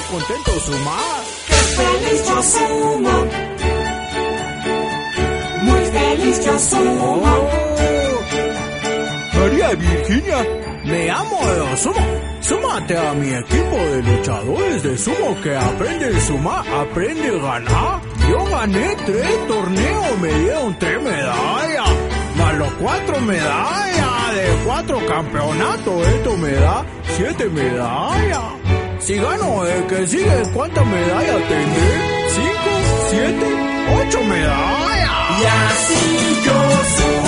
contento sumar. ¡Qué feliz yo sumo! Muy feliz yo sumo. María Virginia, me amo de sumo. Súmate a mi equipo de luchadores de sumo que aprende a sumar, aprende a ganar. Yo gané 3 torneos, me dieron 3 medallas, más los 4 medallas de 4 campeonatos. Esto me da 7 medallas. Si gano el que sigue, ¿cuántas medallas tendré? 5, 7, 8 medallas. Y así yo sumo.